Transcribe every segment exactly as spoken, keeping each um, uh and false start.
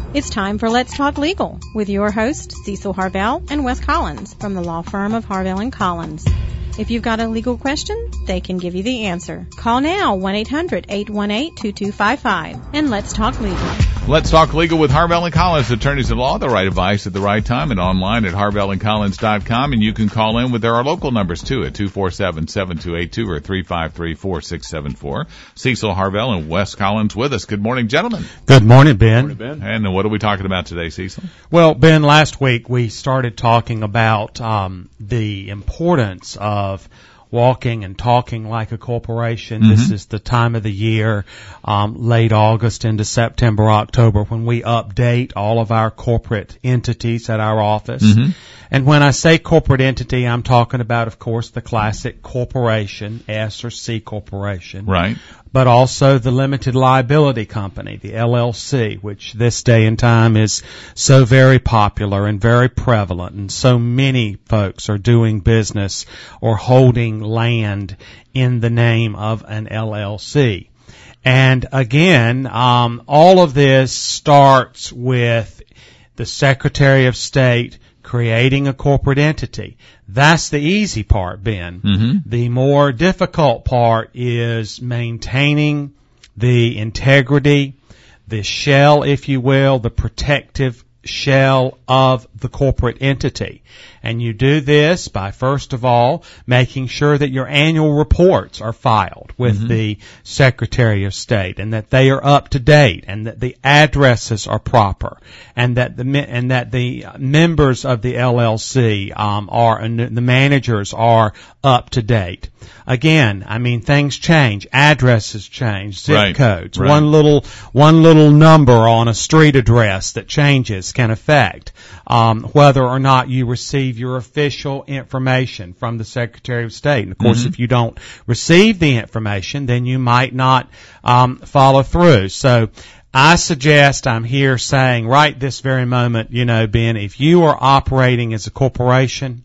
It's time for Let's Talk Legal with your hosts, Cecil Harvell and Wes Collins from the law firm of Harvell and Collins. If you've got a legal question, they can give you the answer. Call now, one eight hundred eight one eight two two five five, and let's talk legal. Let's Talk Legal with Harvell and Collins, attorneys at law, the right advice at the right time, and online at harvell and collins dot com. And you can call in with our local numbers, too, at two four seven, seven two eight two or three five three, four six seven four. Cecil Harvell and Wes Collins with us. Good morning, gentlemen. Good morning, Ben. Good morning, Ben. And what are we talking about today, Cecil? Well, Ben, last week we started talking about um, the importance of walking and talking like a corporation. Mm-hmm. This is the time of the year, um, late August into September, October, when we update all of our corporate entities at our office. Mm-hmm. And when I say corporate entity, I'm talking about, of course, the classic corporation, S or C corporation. Right. But also the limited liability company, the L L C, which this day and time is so very popular and very prevalent, and so many folks are doing business or holding land in the name of an L L C. And again, um, all of this starts with the Secretary of State creating a corporate entity. That's the easy part, Ben. Mm-hmm. The more difficult part is maintaining the integrity, the shell, if you will, the protective shell of the corporate entity. And you do this by, first of all, making sure that your annual reports are filed with mm-hmm. the Secretary of State, and that they are up to date, and that the addresses are proper, and that the and that the members of the L L C um, are and the managers are up to date. Again, I mean, things change, addresses change, zip right. codes. Right. One little one little number on a street address that changes can affect um, whether or not you receive your official information from the Secretary of State. And of course, mm-hmm. if you don't receive the information, then you might not um, follow through. So I suggest, I'm here saying right this very moment, you know, Ben, if you are operating as a corporation,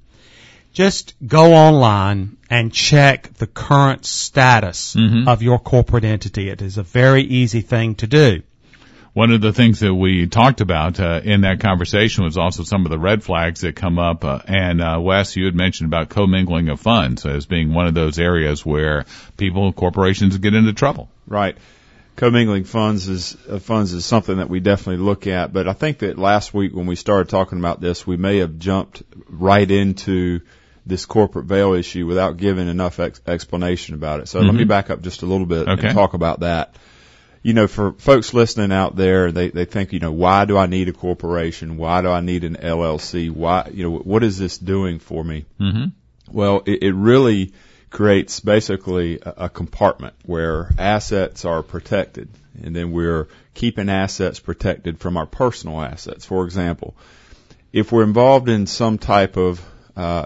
just go online and check the current status mm-hmm. of your corporate entity. It is a very easy thing to do. One of the things that we talked about uh, in that conversation was also some of the red flags that come up. Uh, and uh, Wes, you had mentioned about commingling of funds as being one of those areas where people, corporations get into trouble. Right. Commingling funds is uh, funds is something that we definitely look at. But I think that last week when we started talking about this, we may have jumped right into this corporate veil issue without giving enough ex- explanation about it. So mm-hmm. let me back up just a little bit okay. and talk about that. You know, for folks listening out there, they, they think, you know, why do I need a corporation? Why do I need an L L C? Why, you know, what is this doing for me? Mm-hmm. Well, it, it really creates basically a, a compartment where assets are protected, and then we're keeping assets protected from our personal assets. For example, if we're involved in some type of uh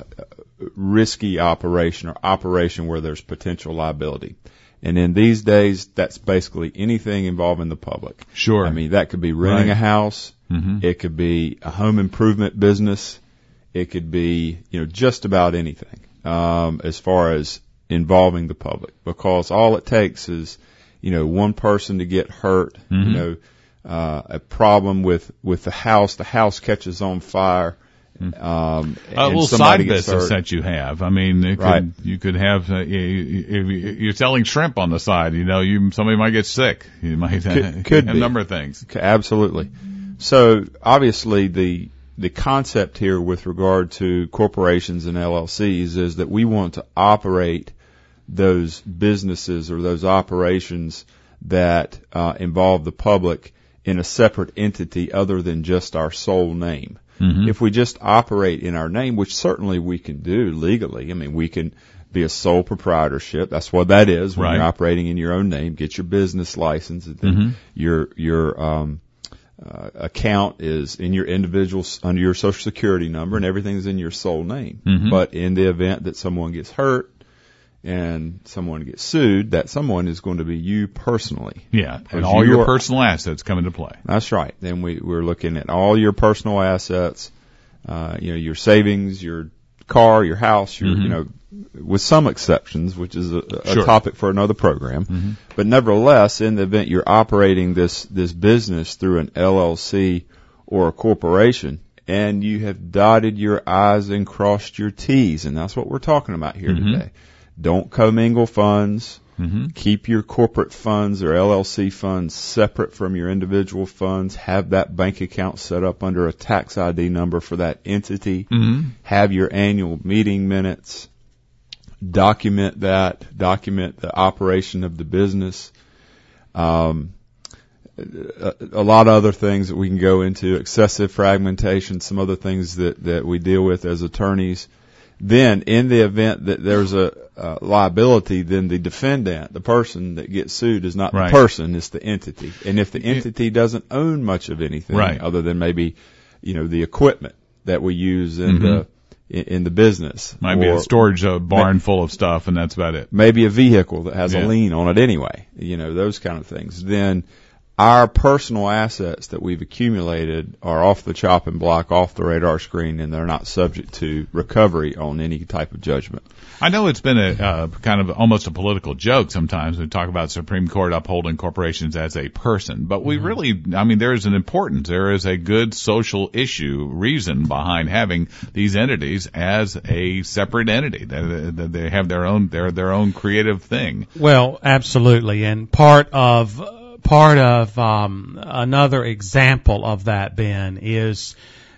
risky operation or operation where there's potential liability. And in these days, that's basically anything involving the public. Sure. I mean, that could be renting right. a house. Mm-hmm. It could be a home improvement business. It could be, you know, just about anything, um, as far as involving the public, because all it takes is, you know, one person to get hurt, mm-hmm. you know, uh, a problem with, with the house, the house catches on fire. Um, a little side business that you have. I mean, it could, right. you could have, uh, you, you're selling shrimp on the side, you know, you, somebody might get sick. You might could, could have be. a number of things. Absolutely. So obviously the, the concept here with regard to corporations and L L Cs is that we want to operate those businesses or those operations that, uh, involve the public in a separate entity other than just our sole name. Mm-hmm. If we just operate in our name, which certainly we can do legally, I mean, we can be a sole proprietorship. That's what that is when right. you're operating in your own name. Get your business license, and then mm-hmm. your your um, uh, account is in your individual under your Social Security number, and everything's in your sole name. Mm-hmm. But in the event that someone gets hurt and someone gets sued, that someone is going to be you personally. Yeah, and all you your are, personal assets come into play. That's right. Then we, we're looking at all your personal assets, uh, you know, your savings, your car, your house, your, mm-hmm. you know, with some exceptions, which is a, a sure. topic for another program. Mm-hmm. But nevertheless, in the event you're operating this, this business through an L L C or a corporation, and you have dotted your I's and crossed your T's, and that's what we're talking about here mm-hmm. today. Don't commingle funds. Mm-hmm. Keep your corporate funds or L L C funds separate from your individual funds. Have that bank account set up under a tax I D number for that entity. Mm-hmm. Have your annual meeting minutes. Document that. Document the operation of the business. Um, a, a lot of other things that we can go into. Excessive fragmentation. Some other things that, that we deal with as attorneys. Then, in the event that there's a uh, liability, then the defendant, the person that gets sued, is not right. the person, it's the entity. And if the entity doesn't own much of anything, right. other than maybe, you know, the equipment that we use in mm-hmm. the in, in the business, might be a storage uh, barn full of stuff, and that's about it. Maybe a vehicle that has yeah. a lien on it anyway, you know, those kind of things. Then our personal assets that we've accumulated are off the chopping block, off the radar screen, and they're not subject to recovery on any type of judgment. I know it's been a uh, kind of almost a political joke sometimes. We talk about Supreme Court upholding corporations as a person, but we mm-hmm. really, I mean, there is an importance. There is a good social issue reason behind having these entities as a separate entity. They, they have their own, their their own creative thing. Well, absolutely, and part of part of um, another example of that, Ben, is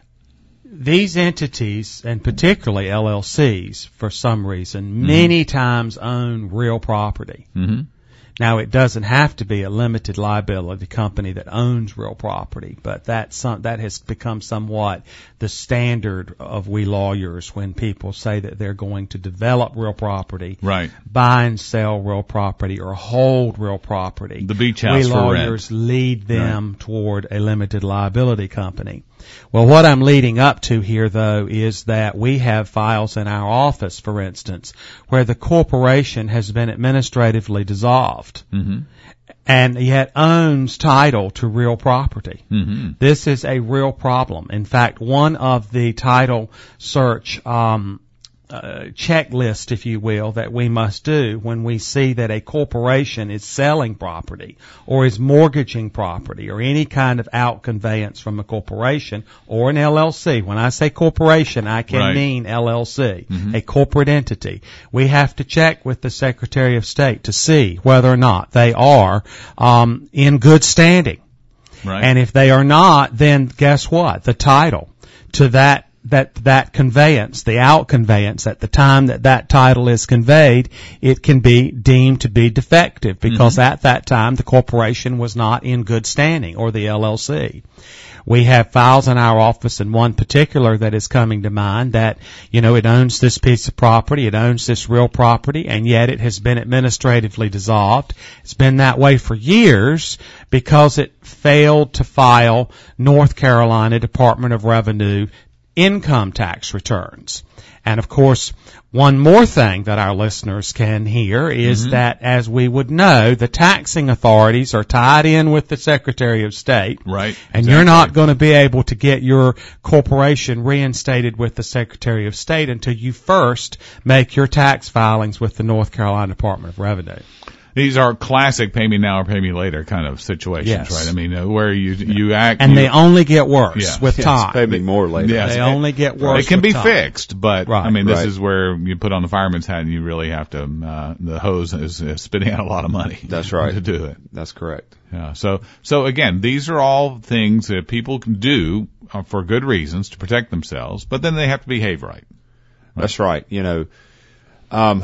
these entities, and particularly L L Cs, for some reason, mm-hmm. many times own real property. Mm-hmm. Now, it doesn't have to be a limited liability company that owns real property, but that's some, that has become somewhat the standard of we lawyers when people say that they're going to develop real property, right. buy and sell real property, or hold real property. The beach house we for lawyers rent. lead them right. toward a limited liability company. Well, what I'm leading up to here, though, is that we have files in our office, for instance, where the corporation has been administratively dissolved mm-hmm. and yet owns title to real property. Mm-hmm. This is a real problem. In fact, one of the title search um Uh, checklist, if you will, that we must do when we see that a corporation is selling property or is mortgaging property or any kind of out conveyance from a corporation or an L L C. When I say corporation, I can right. mean L L C, mm-hmm. a corporate entity. We have to check with the Secretary of State to see whether or not they are um, in good standing. Right. And if they are not, then guess what? The title to that that that conveyance, the out conveyance, at the time that that title is conveyed, it can be deemed to be defective because mm-hmm. at that time the corporation was not in good standing, or the L L C. We have files in our office, and one particular that is coming to mind that, you know, it owns this piece of property, it owns this real property, and yet it has been administratively dissolved. It's been that way for years because it failed to file North Carolina Department of Revenue income tax returns. And of course, one more thing that our listeners can hear is mm-hmm. that, as we would know, the taxing authorities are tied in with the Secretary of State. Right. And exactly. you're not going to be able to get your corporation reinstated with the Secretary of State until you first make your tax filings with the North Carolina Department of Revenue. These are classic pay me now or pay me later kind of situations, yes. right? I mean, uh, where you you act, and you, they only get worse yeah. with yes, time. Pay me more later. Yes. They only get worse. It can with be time. fixed, but right. I mean, this right. is where you put on the fireman's hat and you really have to. Uh, the hose is, is spitting out a lot of money. That's right. To do it. That's correct. Yeah. So so again, these are all things that people can do uh, for good reasons to protect themselves, but then they have to behave right. right? That's right. You know. Um,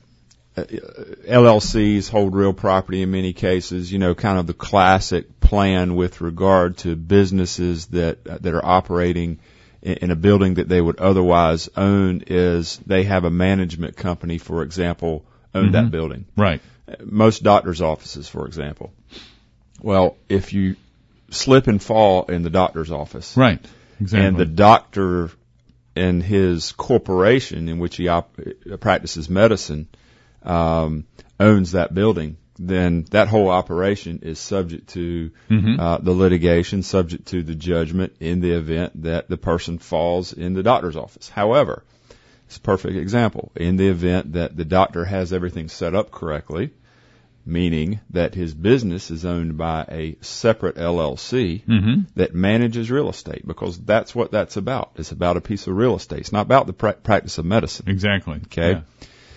L L Cs hold real property in many cases. You know, kind of the classic plan with regard to businesses that that are operating in, in a building that they would otherwise own is they have a management company, for example, own mm-hmm. that building. Right. Most doctors' offices, for example. Well, if you slip and fall in the doctor's office, right, exactly, and the doctor and his corporation in which he op- practices medicine um, owns that building, then that whole operation is subject to mm-hmm. uh, the litigation, subject to the judgment in the event that the person falls in the doctor's office. However, It's a perfect example. In the event that the doctor has everything set up correctly, meaning that his business is owned by a separate L L C Mm-hmm. that manages real estate, because that's what that's about. It's about a piece of real estate. It's not about the pra- practice of medicine. Exactly. Okay. Yeah.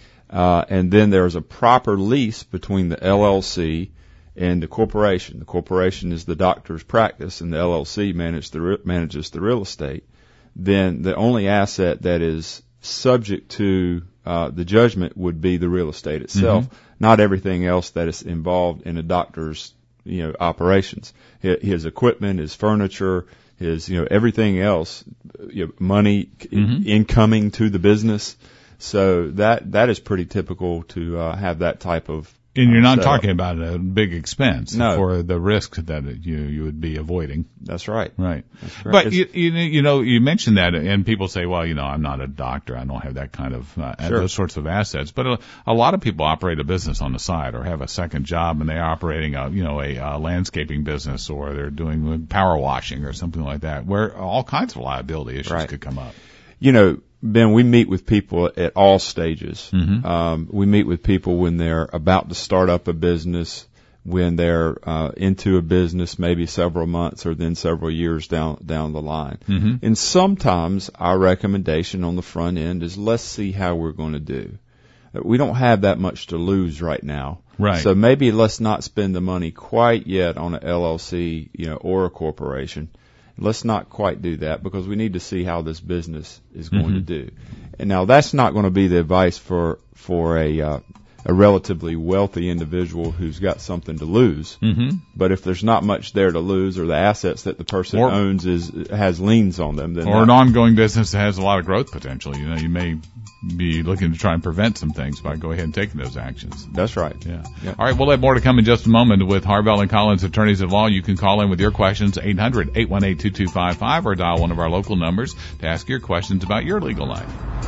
Uh, and then there's a proper lease between the L L C and the corporation. The corporation is the doctor's practice, and the L L C manage the re- manages the real estate. Then the only asset that is subject to uh, the judgment would be the real estate itself, Mm-hmm. not everything else that is involved in a doctor's, you know, operations. His, his equipment, his furniture, his, you know, everything else, you know, money Mm-hmm. incoming to the business. So that that is pretty typical to uh, have that type of. And you're not setup. talking about a big expense No. for the risk that you you would be avoiding. That's right. Right. That's correct. But It's- you, you you know you mentioned that, and people say, well, you know, I'm not a doctor, I don't have that kind of uh, Sure. those sorts of assets. But a, a lot of people operate a business on the side or have a second job, and they're operating a you know a, uh landscaping business, or they're doing power washing or something like that, where all kinds of liability issues Right. could come up. You know, Ben, we meet with people at all stages. Mhm. Um, we meet with people when they're about to start up a business, when they're uh, into a business maybe several months or then several years down down the line. Mhm. And sometimes our recommendation on the front end is, let's see how we're going to do. We don't have that much to lose right now. Right. So maybe let's not spend the money quite yet on an L L C, you know, or a corporation. Let's not quite do that, because we need to see how this business is going Mhm. to do. And now that's not going to be the advice for for a uh, a relatively wealthy individual who's got something to lose. Mm-hmm. But if there's not much there to lose, or the assets that the person Or- owns is has liens on them, then Or that- an ongoing business that has a lot of growth potential. You know, you may be looking to try and prevent some things by going ahead and taking those actions. that's right. Yeah. Yeah. All right, we'll have more to come in just a moment with Harvell and Collins, attorneys at law. You can call in with your questions, eight hundred, eight one eight, two two five five, or dial one of our local numbers to ask your questions about your legal life.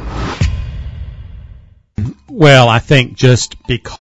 Well, I think just because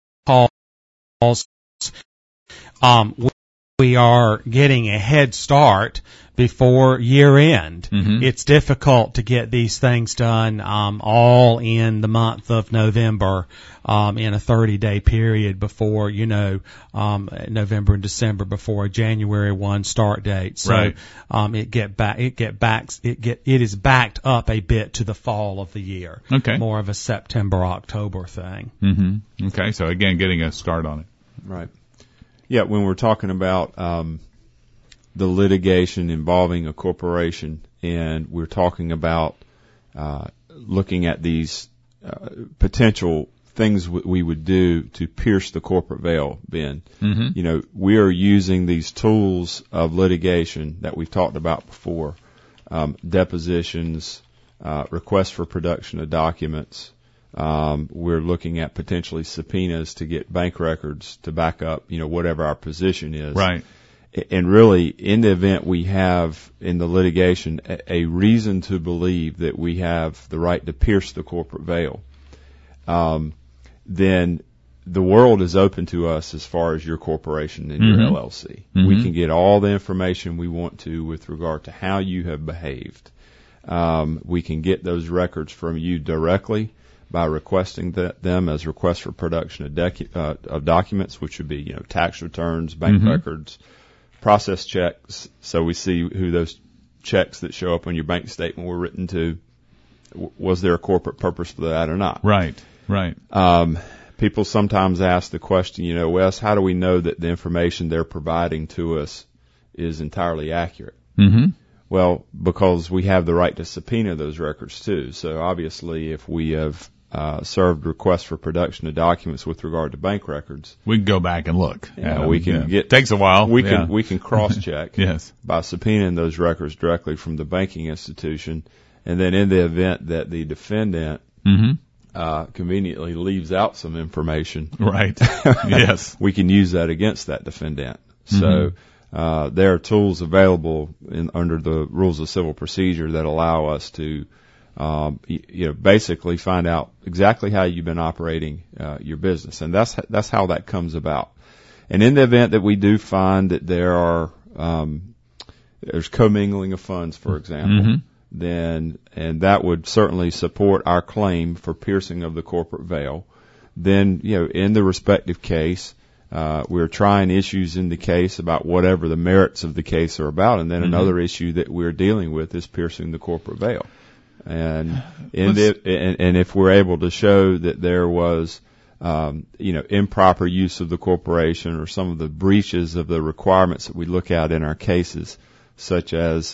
um, we- we are getting a head start before year end, Mhm. it's difficult to get these things done um, all in the month of November, um, in a thirty-day period before, you know, um, November and December before a January first start date. So Right. um, it get back, it get backs, it get it is backed up a bit to the fall of the year. Okay. More of a September October thing. Mm-hmm. Okay, so again, getting a start on it. Right. Yeah, when we're talking about um, the litigation involving a corporation, and we're talking about uh, looking at these uh, potential things w- we would do to pierce the corporate veil, Ben. Mm-hmm. You know, we are using these tools of litigation that we've talked about before, um, depositions, uh, requests for production of documents. Um, we're looking at potentially subpoenas to get bank records to back up, you know, whatever our position is. Right. And really, in the event we have in the litigation a, a reason to believe that we have the right to pierce the corporate veil, um, then the world is open to us as far as your corporation and Mhm. your L L C. Mhm. We can get all the information we want to with regard to how you have behaved. Um, we can get those records from you directly by requesting that, them as requests for production of, dec- uh, of documents, which would be, you know, tax returns, bank Mhm. records, process checks, so we see who those checks that show up on your bank statement were written to. W- Was there a corporate purpose for that or not? Right. Right. Um, people sometimes ask the question, you know, Wes, how do we know that the information they're providing to us is entirely accurate? Mm-hmm. Well, because we have the right to subpoena those records too. So obviously, if we have uh, served requests for production of documents with regard to bank records, We can go back and look. Yeah, at them. we can get- Takes a while. we yeah. can we can cross check Yes. by subpoenaing those records directly from the banking institution, and then in the event that the defendant Mm-hmm. uh, conveniently leaves out some information, Right. Yes. we can use that against that defendant. Mhm. So uh, there are tools available in, under the rules of civil procedure that allow us to, um, y- you know, basically find out exactly how you've been operating uh, your business, and that's that's how that comes about. And in the event that we do find that there are um, there's commingling of funds, for example, Mhm. then, and that would certainly support our claim for piercing of the corporate veil, then, you know, in the respective case, uh, we're trying issues in the case about whatever the merits of the case are about, and then mm-hmm. another issue that we're dealing with is piercing the corporate veil. And, and, if, and, and if we're able to show that there was, um, you know, improper use of the corporation or some of the breaches of the requirements that we look at in our cases, such as,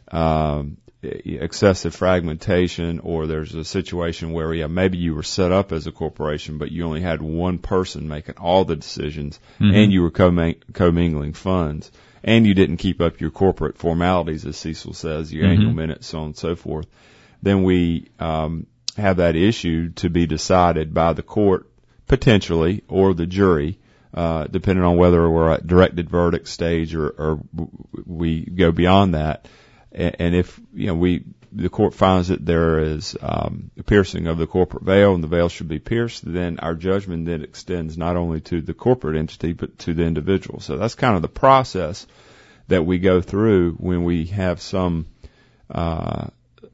um, excessive fragmentation, or there's a situation where, yeah, maybe you were set up as a corporation, but you only had one person making all the decisions, mm-hmm. and you were commingling funds, and you didn't keep up your corporate formalities, as Cecil says, your mm-hmm. annual minutes, so on and so forth, then we um, have that issue to be decided by the court, potentially, or the jury, uh, depending on whether we're at directed verdict stage or, or we go beyond that. And if, you know, we, the court finds that there is, um, a piercing of the corporate veil and the veil should be pierced, then our judgment then extends not only to the corporate entity, but to the individual. So that's kind of the process that we go through when we have some, uh,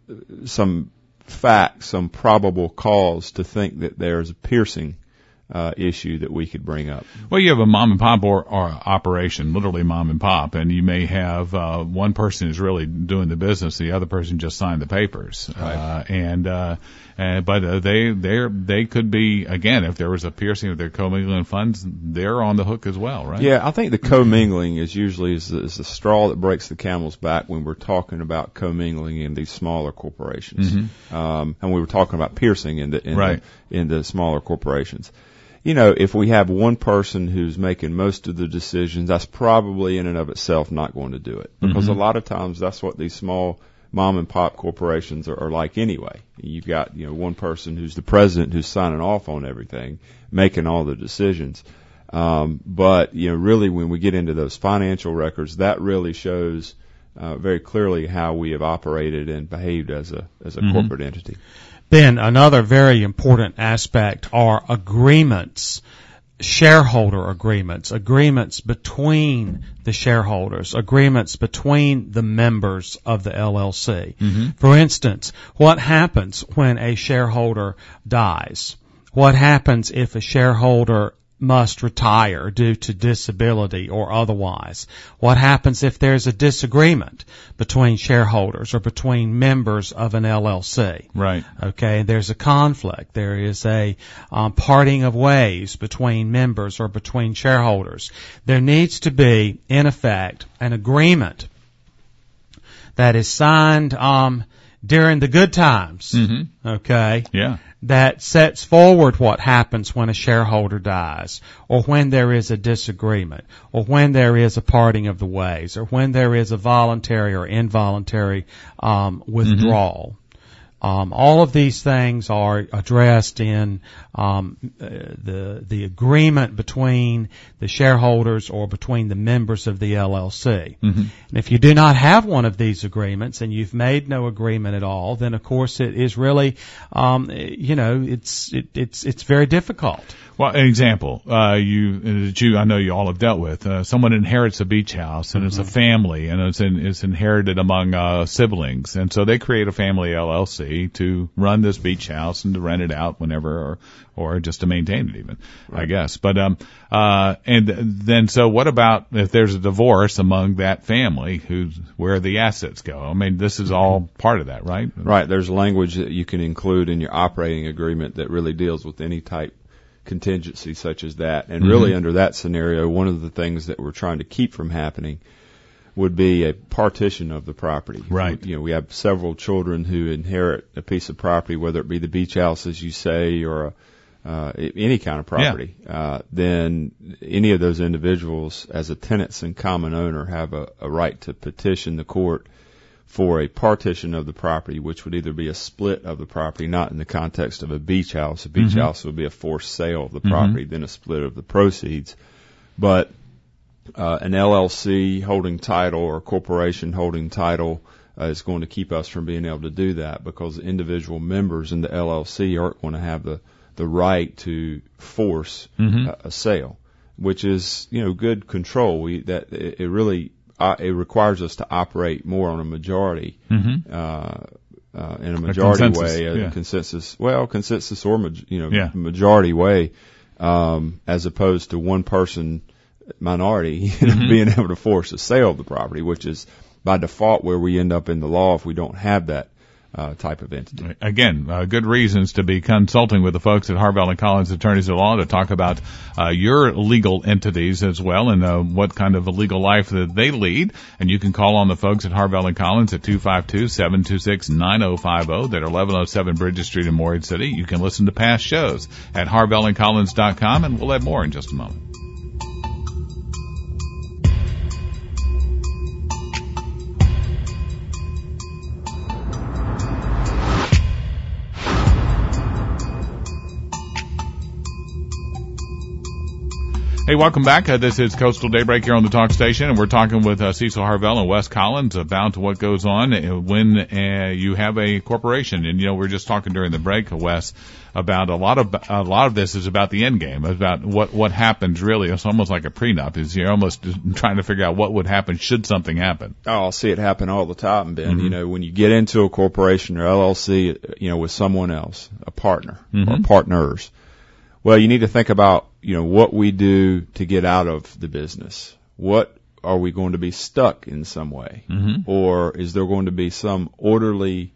some fact, some probable cause to think that there's a piercing Uh, issue that we could bring up. Well, you have a mom and pop or, or operation, literally mom and pop, and you may have uh, one person is really doing the business, the other person just signed the papers, right. uh, and uh, and but uh, they they they could be, again, if there was a piercing of their commingling funds, they're on the hook as well, right? Yeah, I think the commingling is usually is, is the straw that breaks the camel's back when we're talking about commingling in these smaller corporations, mm-hmm. um, and we were talking about piercing in the in, right. the, in the smaller corporations. You know, if we have one person who's making most of the decisions, that's probably in and of itself not going to do it. Because mm-hmm. a lot of times that's what these small mom and pop corporations are, are like anyway. You've got, you know, one person who's the president who's signing off on everything, making all the decisions. Um, but, you know, really when we get into those financial records, that really shows uh, very clearly how we have operated and behaved as a, as a mm-hmm. corporate entity. Then another very important aspect are agreements, shareholder agreements, agreements between the shareholders, agreements between the members of the L L C. Mm-hmm. For instance, what happens when a shareholder dies? What happens if a shareholder must retire due to disability or otherwise? What happens if there's a disagreement between shareholders or between members of an L L C? Right. Okay, there's a conflict. There is a um, parting of ways between members or between shareholders. There needs to be, in effect, an agreement that is signed um, during the good times. Mm-hmm. Okay? Yeah. That sets forward what happens when a shareholder dies, or when there is a disagreement, or when there is a parting of the ways, or when there is a voluntary or involuntary um, withdrawal. Mm-hmm. Um, all of these things are addressed in um, uh, the the agreement between the shareholders or between the members of the L L C. Mm-hmm. And if you do not have one of these agreements and you've made no agreement at all, then of course it is really, um, you know, it's it, it's it's very difficult. Well, an example, uh, you, that you, I know you all have dealt with, uh, someone inherits a beach house and mm-hmm. it's a family and it's in, it's inherited among, uh, siblings. And so they create a family L L C to run this beach house and to rent it out whenever or, or just to maintain it even, right. I guess. But, um, uh, and then so what about if there's a divorce among that family who's, where the assets go? I mean, this is all part of that, right? Right. There's language that you can include in your operating agreement that really deals with any type contingency such as that. And really mm-hmm. under that scenario, one of the things that we're trying to keep from happening would be a partition of the property. Right. You know, we have several children who inherit a piece of property, whether it be the beach house, as you say, or a, uh, any kind of property. Yeah. Uh, then any of those individuals as a tenants and common owner have a, a right to petition the court for a partition of the property, which would either be a split of the property, not in the context of a beach house. A beach mm-hmm. house would be a forced sale of the property, mm-hmm. then a split of the proceeds. But uh, an L L C holding title or a corporation holding title uh, is going to keep us from being able to do that, because individual members in the L L C aren't going to have the, the right to force mm-hmm. a, a sale, which is, you know, good control. We, that, it, it really uh, it requires us to operate more on a majority, mm-hmm. uh, uh, in a majority a consensus, way, a yeah. consensus, well, consensus or, ma- you know, yeah. majority way, um, as opposed to one person minority, you know, mm-hmm. being able to force a sale of the property, which is by default where we end up in the law if we don't have that uh, type of entity. Again, uh, good reasons to be consulting with the folks at Harvell and Collins Attorneys at Law to talk about uh, your legal entities as well and uh, what kind of a legal life that they lead. And you can call on the folks at Harvell and Collins at two five two, seven two six, nine oh five oh. That are eleven oh seven Bridges Street in Morehead City. You can listen to past shows at harvell and collins dot com, and we'll have more in just a moment. Hey, welcome back. Uh, this is Coastal Daybreak here on the Talk Station, and we're talking with uh, Cecil Harvell and Wes Collins about what goes on when uh, you have a corporation. And you know, we were just talking during the break, Wes, about a lot of a lot of this is about the end game, about what what happens. Really, it's almost like a prenup. Is you're almost trying to figure out what would happen should something happen. Oh, I'll see it happen all the time, Ben. Mm-hmm. You know, when you get into a corporation or L L C, you know, with someone else, a partner mm-hmm. or partners. Well, you need to think about, you know, what we do to get out of the business. What are we going to be stuck in some way? Mm-hmm. Or is there going to be some orderly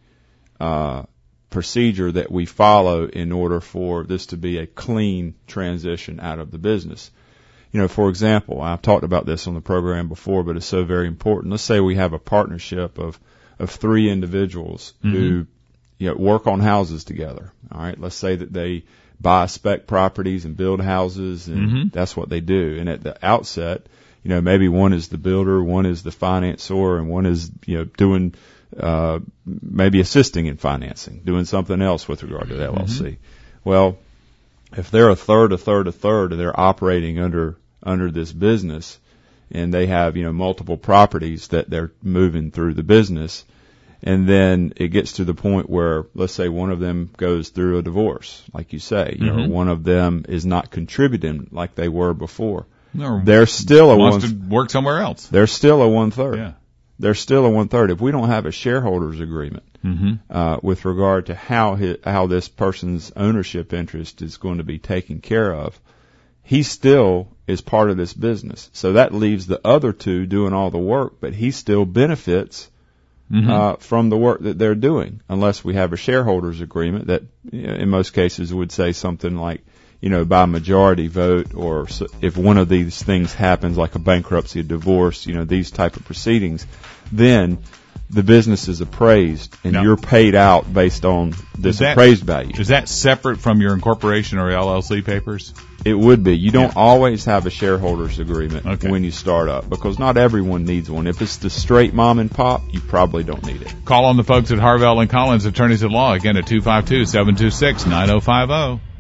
uh procedure that we follow in order for this to be a clean transition out of the business? You know, for example, I've talked about this on the program before, but it's so very important. Let's say we have a partnership of of three individuals mm-hmm. who, you know, work on houses together. All right, let's say that they buy spec properties and build houses, and mm-hmm. that's what they do. And at the outset, you know, maybe one is the builder, one is the financier, and one is, you know, doing, uh, maybe assisting in financing, doing something else with regard to the L L C. Mm-hmm. Well, if they're a third, a third, a third, and they're operating under, under this business, and they have, you know, multiple properties that they're moving through the business, and then it gets to the point where, let's say one of them goes through a divorce, like you say, you mm-hmm. know, one of them is not contributing like they were before. No, they're still a wants one. to work somewhere else. They're still a one third. Yeah. They're still a one third. If we don't have a shareholders agreement mm-hmm. uh, with regard to how his, how this person's ownership interest is going to be taken care of, he still is part of this business. So that leaves the other two doing all the work, but he still benefits. Mm-hmm. Uh, from the work that they're doing, unless we have a shareholders agreement that, you know, in most cases would say something like, you know, by majority vote, or so if one of these things happens, like a bankruptcy, a divorce, you know, these type of proceedings, then the business is appraised and no. you're paid out based on this that, appraised value. Is that separate from your incorporation or L L C papers? It would be. You don't yeah. always have a shareholders agreement okay. when you start up, because not everyone needs one. If it's the straight mom and pop, you probably don't need it. Call on the folks at Harvell and Collins Attorneys at Law, again at two five two, seven two six, nine oh five oh.